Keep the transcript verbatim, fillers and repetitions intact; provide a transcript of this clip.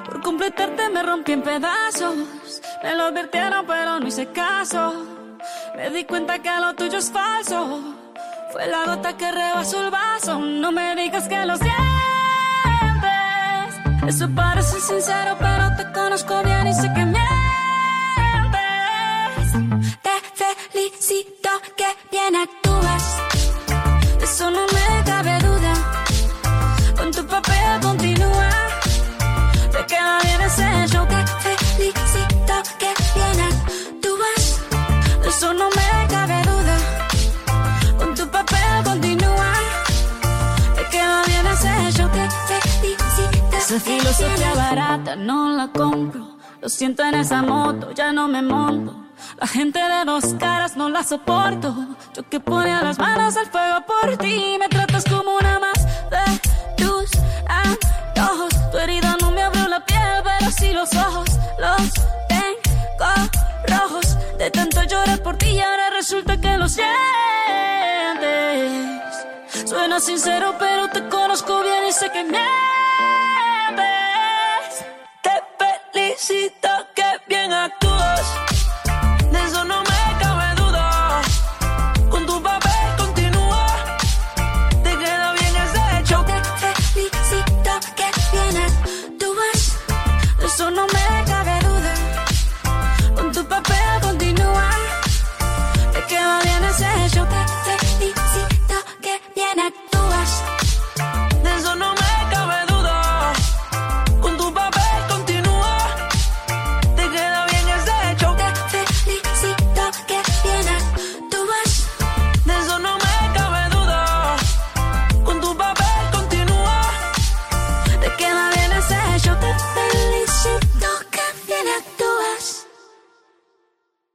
Por completarte me rompí en pedazos. Me lo advirtieron pero no hice caso. Me di cuenta que lo tuyo es falso. Fue la gota que rebasó el vaso. No me digas que lo sientes. Eso parece sincero pero te conozco bien y sé que mientes. Te felicito que bien actúas. De eso no me cabe duda. Con tu papel continúa. Te queda bien ese show. Te felicito que bien actúas. De eso no me cabe duda. Con tu papel continúa. Te queda bien ese show. Te felicito. Esa filosofía barata no la compro. Lo siento en esa moto, ya no me monto. La gente de dos caras no la soporto. Yo que ponía las manos al fuego por ti. Me tratas como una más de tus antojos. Tu herida no me abrió la piel, pero sí los ojos. Los tengo rojos. De tanto llorar por ti y ahora resulta que lo sientes. Suena sincero pero te conozco bien y sé que mientes.